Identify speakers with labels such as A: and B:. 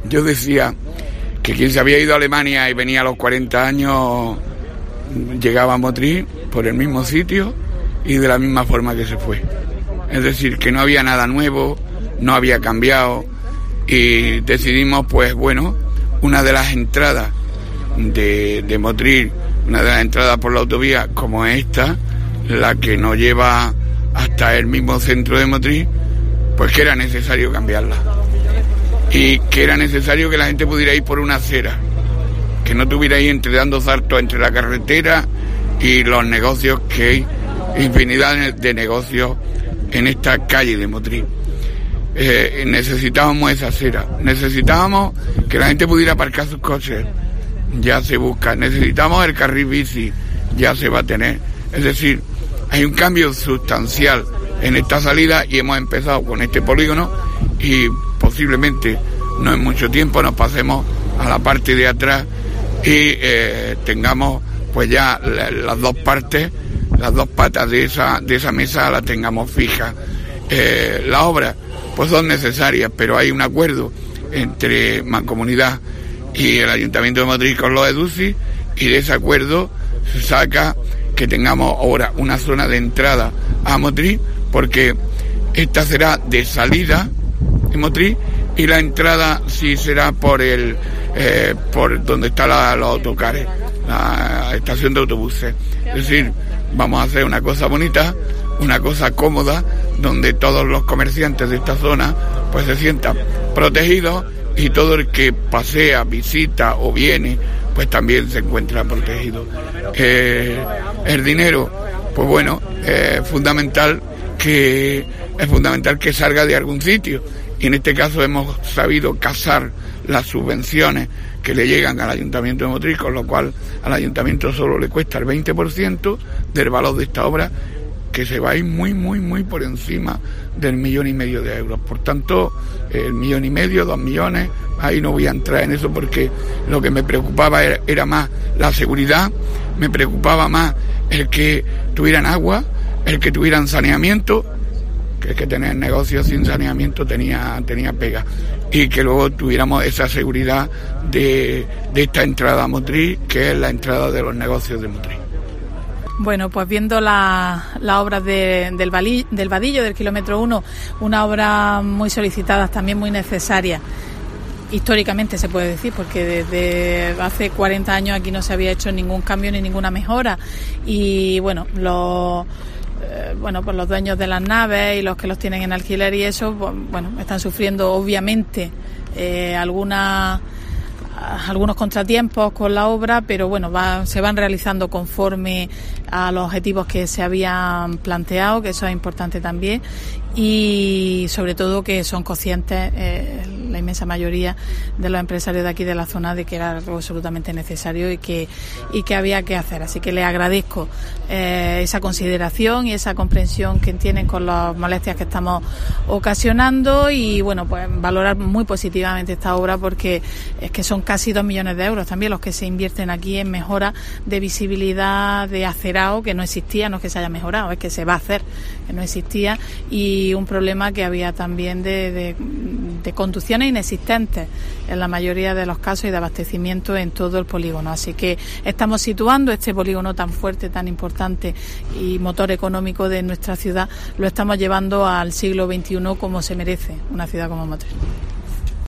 A: Yo decía que quien se había ido a Alemania y venía a los 40 años llegaba a Motril por el mismo sitio y de la misma forma que se fue. Es decir, que no había nada nuevo, no había cambiado, y decidimos, pues bueno, una de las entradas de Motril, una de las entradas por la autovía como esta, la que nos lleva hasta el mismo centro de Motril, pues que era necesario cambiarla. Y que era necesario que la gente pudiera ir por una acera, que no tuviera ahí dando saltos entre la carretera y los negocios, que hay infinidad de negocios en esta calle de Motril. Necesitábamos esa acera, necesitábamos que la gente pudiera aparcar sus coches, ya se busca, necesitamos el carril bici, ya se va a tener. Es decir, hay un cambio sustancial en esta salida y hemos empezado con este polígono y posiblemente no en mucho tiempo nos pasemos a la parte de atrás y tengamos pues ya las dos partes, las dos patas de esa mesa las tengamos fijas. Las obras pues son necesarias, pero hay un acuerdo entre Mancomunidad y el Ayuntamiento de Motril con los EDUCI, y de ese acuerdo se saca que tengamos ahora una zona de entrada a Motril, porque esta será de salida de Motril y la entrada sí será por por donde están los autocares, la estación de autobuses. Es decir, vamos a hacer una cosa bonita, una cosa cómoda, donde todos los comerciantes de esta zona pues se sientan protegidos, y todo el que pasea, visita o viene pues también se encuentra protegido. El dinero, pues bueno, es fundamental que salga de algún sitio, y en este caso hemos sabido casar las subvenciones que le llegan al Ayuntamiento de Motril, con lo cual al Ayuntamiento solo le cuesta el 20% del valor de esta obra, que se va a ir muy por encima del 1,5 millones de euros. Por tanto, 1,5 millones, 2 millones, ahí no voy a entrar en eso, porque lo que me preocupaba era más la seguridad, me preocupaba más el que tuvieran agua, el que tuvieran saneamiento, que el que tener negocios sin saneamiento tenía pega, y que luego tuviéramos esa seguridad de esta entrada a Motril, que es la entrada de los negocios de Motril.
B: Bueno, pues viendo la obra del Vadillo, del kilómetro 1, una obra muy solicitada, también muy necesaria, históricamente se puede decir, porque desde hace 40 años aquí no se había hecho ningún cambio ni ninguna mejora, y bueno, pues los dueños de las naves y los que los tienen en alquiler y eso, pues, bueno, están sufriendo obviamente algunos contratiempos con la obra, pero bueno, se van realizando conforme a los objetivos que se habían planteado, que eso es importante también, y sobre todo que son conscientes la inmensa mayoría de los empresarios de aquí de la zona de que era algo absolutamente necesario y que había que hacer. Así que les agradezco esa consideración y esa comprensión que tienen con las molestias que estamos ocasionando, y bueno, pues valorar muy positivamente esta obra, porque es que son casi 2 millones de euros también los que se invierten aquí en mejora de visibilidad de acerado, que no existía, no es que se haya mejorado, es que se va a hacer, que no existía, y un problema que había también de conducciones inexistentes en la mayoría de los casos y de abastecimiento en todo el polígono. Así que estamos situando este polígono tan fuerte, tan importante y motor económico de nuestra ciudad, lo estamos llevando al siglo XXI como se merece una ciudad como Motril.